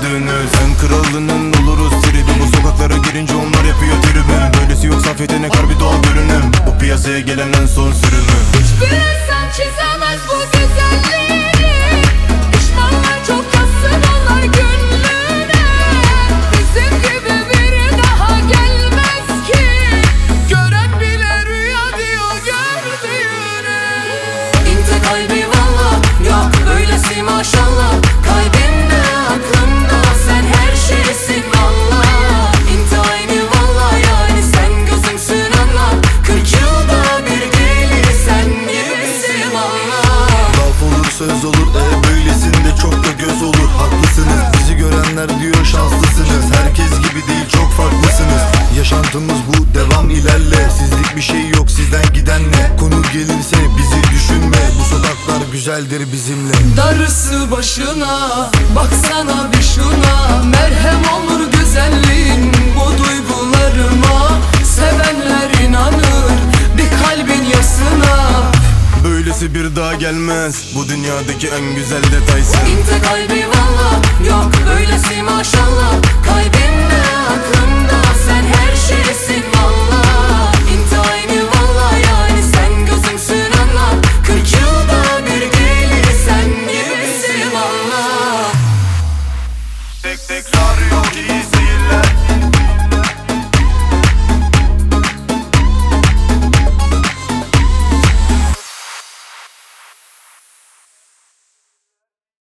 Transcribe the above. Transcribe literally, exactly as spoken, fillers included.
düğünü. Sen kralının oluruz tribi. Bu sokaklara girince onlar yapıyor tribün. Böylesi yok saf yetenek harbi doğal görünüm. Bu piyasaya gelen en son sürümü. Hiçbir insan çizemez bu güzelliği. Pişmanlar çok yazsın onlar günlüğüne. Bizim gibi biri daha gelmez ki. Gören bile rüya diyor gördüğüne. İnte kalbi valla, yok böylesi maşallah. Kalbimde aklımda sen her şeysin valla. İnte aynı valla, yani sen gözümsün anla. Kırk yılda bir gelir sen gibisin valla. Laf olur söz olur e böylesinde çok da göz olur. Haklısınız, bizi görenler diyor şanslısınız. Herkes gibi değil çok farklısınız. Yaşantımız bu, devam ilerle. Sizlik bir şey yok, sizden giden ne? Konu gelirse bizi düşünme. Bu sokaklar güzeldir bizimle. Darısı başına, baksana bir şuna. Merhem olur güzelliğin bu duygularıma. Sevenler inanır bir kalbin yasına. Böylesi bir daha gelmez. Bu dünyadaki en güzel detaysın. İnte kalbi